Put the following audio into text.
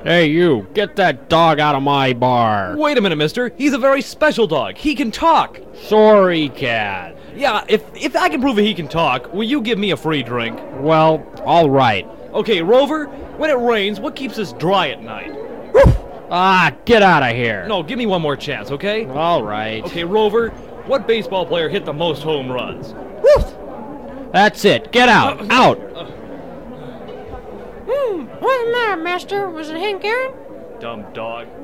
Hey, you, get that dog out of my bar. Wait a minute, mister. He's a very special dog. He can talk. Sorry, cat. Yeah, if I can prove that he can talk, will you give me a free drink? Well, all right. Okay, Rover, when it rains, what keeps us dry at night? Ah, get out of here. No, give me one more chance, okay? All right. Okay, Rover, what baseball player hit the most home runs? That's it. Get out. Out. What's the matter, mister? Was it Hank Aaron? Dumb dog.